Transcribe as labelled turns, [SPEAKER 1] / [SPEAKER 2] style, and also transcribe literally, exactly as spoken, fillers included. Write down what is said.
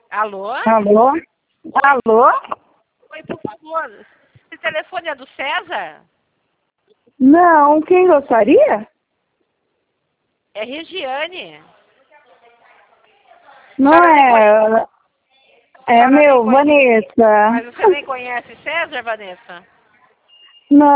[SPEAKER 1] Alô?
[SPEAKER 2] Alô? Alô?
[SPEAKER 1] Oi, por favor. Esse telefone é do César?
[SPEAKER 2] Não, quem gostaria?
[SPEAKER 1] É Regiane.
[SPEAKER 2] Não
[SPEAKER 1] Senhora nem
[SPEAKER 2] é. É
[SPEAKER 1] Senhora nem
[SPEAKER 2] meu,
[SPEAKER 1] conhece.
[SPEAKER 2] Vanessa.
[SPEAKER 1] Mas você nem conhece César, Vanessa?
[SPEAKER 2] Não.